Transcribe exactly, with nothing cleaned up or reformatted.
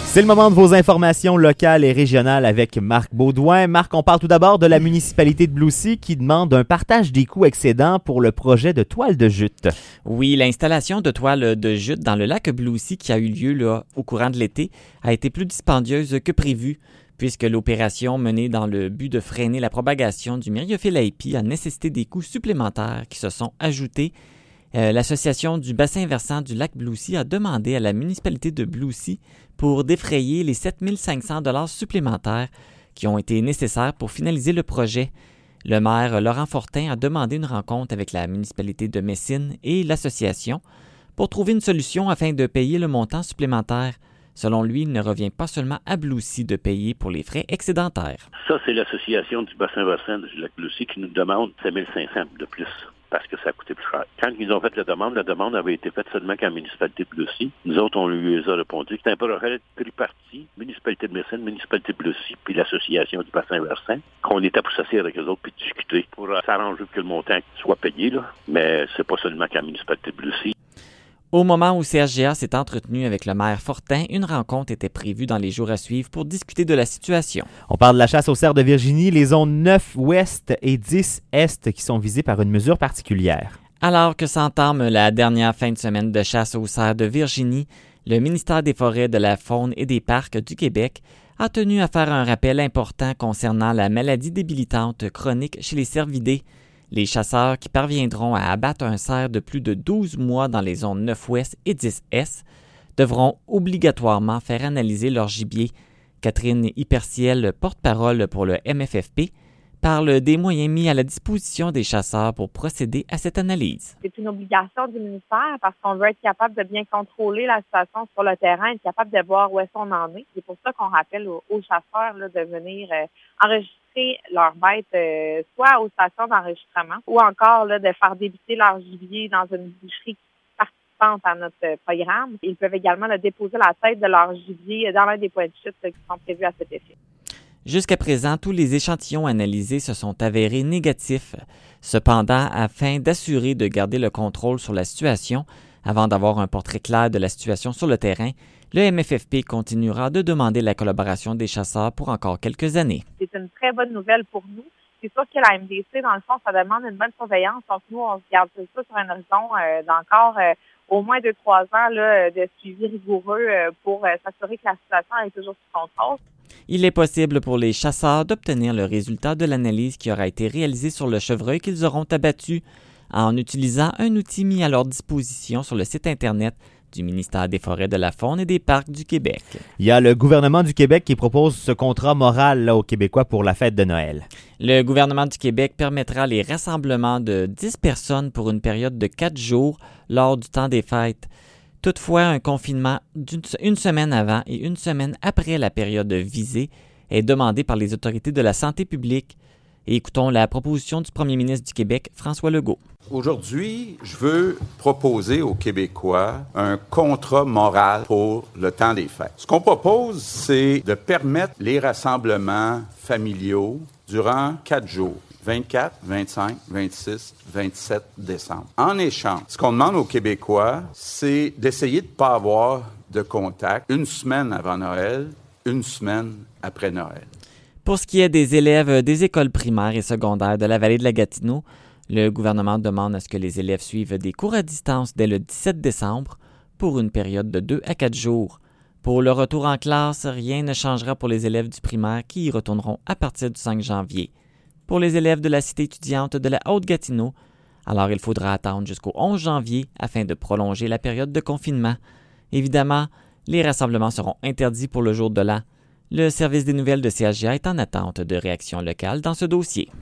C'est le moment de vos informations locales et régionales avec Marc Baudouin. Marc, on parle tout d'abord de la municipalité de Bloussy qui demande un partage des coûts excédents pour le projet de toile de jute. Oui, l'installation de toile de jute dans le lac Bloussy qui a eu lieu là, au courant de l'été a été plus dispendieuse que prévu, puisque l'opération menée dans le but de freiner la propagation du Myriophylle a nécessité des coûts supplémentaires qui se sont ajoutés. Euh, L'Association du bassin versant du lac Bloussy a demandé à la municipalité de Bloussy pour défrayer les sept mille cinq cents dollars supplémentaires qui ont été nécessaires pour finaliser le projet. Le maire Laurent Fortin a demandé une rencontre avec la municipalité de Messine et l'association pour trouver une solution afin de payer le montant supplémentaire. Selon lui, il ne revient pas seulement à Bloussy de payer pour les frais excédentaires. Ça, c'est l'association du bassin versant du lac Bloussy qui nous demande sept mille cinq cents de plus, parce que ça a coûté plus cher. Quand ils ont fait la demande, la demande avait été faite seulement qu'à la municipalité de Bloussy. Nous autres, on lui a répondu que c'était un projet tripartite, municipalité de Messine, municipalité de Bloussy, puis l'association du bassin versant, qu'on était pour s'asseoir avec eux autres puis discuter pour s'arranger pour que le montant soit payé, là. Mais c'est pas seulement qu'à la municipalité de Bloussy. Au moment où C H G A s'est entretenu avec le maire Fortin, une rencontre était prévue dans les jours à suivre pour discuter de la situation. On parle de la chasse aux cerfs de Virginie, les zones neuf ouest et dix est qui sont visées par une mesure particulière. Alors que s'entame la dernière fin de semaine de chasse aux cerfs de Virginie, le ministère des Forêts, de la Faune et des Parcs du Québec a tenu à faire un rappel important concernant la maladie débilitante chronique chez les cervidés. Les chasseurs qui parviendront à abattre un cerf de plus de douze mois dans les zones neuf ouest et dix est devront obligatoirement faire analyser leur gibier. Catherine Hyperciel, porte-parole pour le M F F P, parle des moyens mis à la disposition des chasseurs pour procéder à cette analyse. C'est une obligation du ministère parce qu'on veut être capable de bien contrôler la situation sur le terrain, être capable de voir où est-ce qu'on en est. C'est pour ça qu'on rappelle aux, aux chasseurs là, de venir euh, enregistrer leurs bêtes euh, soit aux stations d'enregistrement ou encore là, de faire débuter leur gibier dans une boucherie participante à notre euh, programme. Ils peuvent également là, déposer la tête de leur gibier dans l'un des points de chute là, qui sont prévus à cet effet. Jusqu'à présent, tous les échantillons analysés se sont avérés négatifs. Cependant, afin d'assurer de garder le contrôle sur la situation, avant d'avoir un portrait clair de la situation sur le terrain, le M F F P continuera de demander la collaboration des chasseurs pour encore quelques années. C'est une très bonne nouvelle pour nous. C'est sûr que la M D C, dans le fond, ça demande une bonne surveillance. Donc, nous, on se garde ça sur un horizon euh, d'encore euh, au moins deux, trois ans là, de suivi rigoureux euh, pour euh, s'assurer que la situation est toujours sous contrôle. Il est possible pour les chasseurs d'obtenir le résultat de l'analyse qui aura été réalisée sur le chevreuil qu'ils auront abattu en utilisant un outil mis à leur disposition sur le site Internet du ministère des Forêts, de la Faune et des Parcs du Québec. Il y a le gouvernement du Québec qui propose ce contrat moral là, aux Québécois pour la fête de Noël. Le gouvernement du Québec permettra les rassemblements de dix personnes pour une période de quatre jours lors du temps des fêtes. Toutefois, un confinement d'une une semaine avant et une semaine après la période visée est demandé par les autorités de la santé publique. Et écoutons la proposition du premier ministre du Québec, François Legault. Aujourd'hui, je veux proposer aux Québécois un contrat moral pour le temps des fêtes. Ce qu'on propose, c'est de permettre les rassemblements familiaux durant quatre jours. vingt-quatre, vingt-cinq, vingt-six, vingt-sept décembre. En échange, ce qu'on demande aux Québécois, c'est d'essayer de ne pas avoir de contact une semaine avant Noël, une semaine après Noël. Pour ce qui est des élèves des écoles primaires et secondaires de la vallée de la Gatineau, le gouvernement demande à ce que les élèves suivent des cours à distance dès le dix-sept décembre pour une période de deux à quatre jours. Pour le retour en classe, rien ne changera pour les élèves du primaire qui y retourneront à partir du cinq janvier. Pour les élèves de la cité étudiante de la Haute-Gatineau, alors il faudra attendre jusqu'au onze janvier afin de prolonger la période de confinement. Évidemment, les rassemblements seront interdits pour le jour de l'an. Le service des nouvelles de C H G A est en attente de réactions locales dans ce dossier.